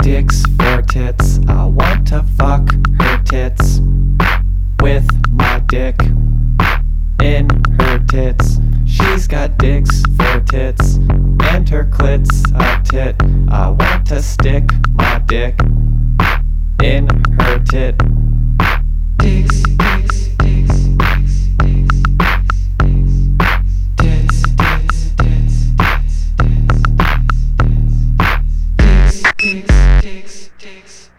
dicks for tits. I want to fuck her tits with my dick in her tits. She's got dicks for tits and her clit's a tit. I want to stick my dick in her tit. Dicks, dicks, dicks, dicks, dicks, dicks, tits, tits, tits, tits, dicks, dicks, dicks,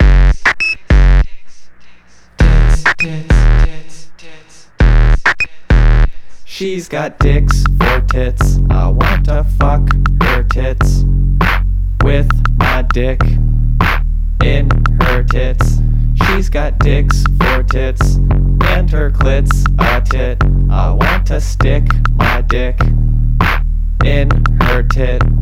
tits, tits, tits. She's got dicks for tits. I want to fuck her tits with my dick in her tits. She's got dicks for tits and her clit's a tit. I want to stick my dick in her tit.